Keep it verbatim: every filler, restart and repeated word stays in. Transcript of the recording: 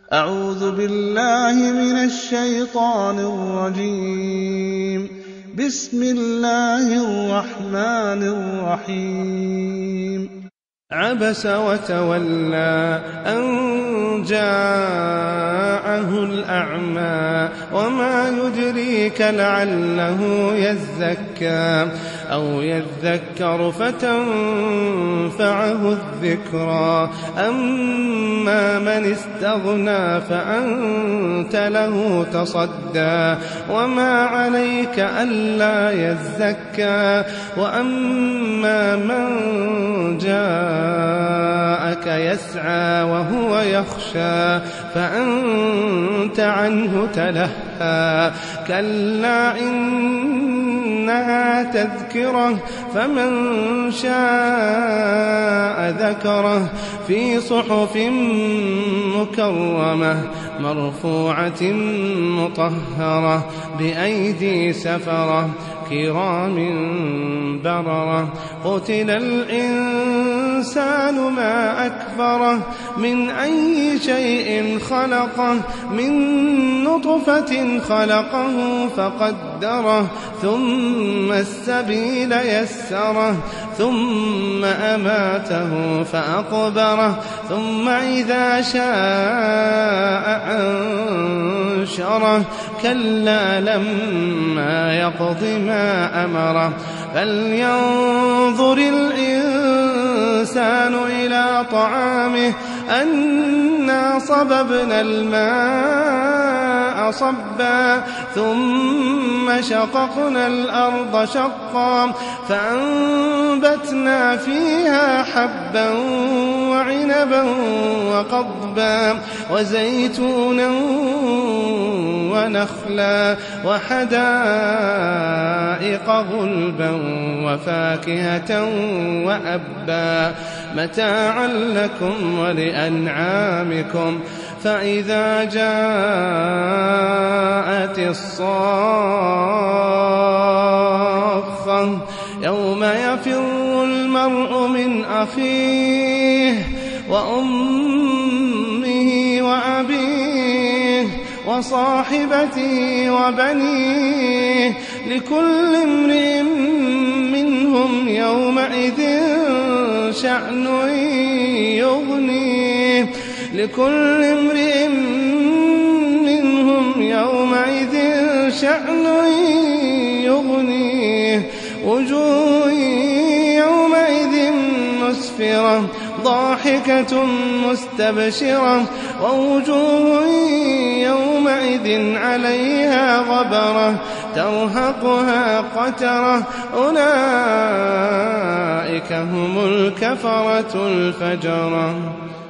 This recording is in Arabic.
أعوذ بالله من الشيطان الرجيم. بسم الله الرحمن الرحيم. عبس وتولى أن جاءه الأعمى وما يدريك لعله يزكى أو يذكر فتنفعه الذكرى أما من استغنى فأنت له تصدى وما عليك ألا يزكى وأما من جاءك يسعى وهو يخشى فأنت عنه تلهى كلا إنها تذكرة فمن شاء ذكره في صحف مكرمة مرفوعة مطهرة بأيدي سفرة كرام بررة قتل الإنسان ما أكفره من أي شيء خلقه من نطفة خلقه فقدره ثم السبيل يسره ثم أماته فأقبره ثم إذا شاء أنشره كلا لما يقض ما أمره فلينظر الإنسان إلى طعامه أنا صببنا الماء صبا ثم شققنا الأرض شقا فأنبتنا فيها حبا وعنبا وقضبا وزيتونا ونخلا وحدائق غلبا وفاكهة وأبا متاعا لكم ولأنعامكم فإذا جاءت الصاخة يوم يفر المرء من أخيه وأمه وأبيه وصاحبته وبنيه لكل امرئ منهم يومئذ شأن يغنيه لكل امرئ منهم يومئذ شأن يغنيه وجوه يومئذ مسفرة ضاحكة مستبشرة ووجوه يومئذ عليها غبرة ترهقها قترة أولئك هم الكفرة الفجرة.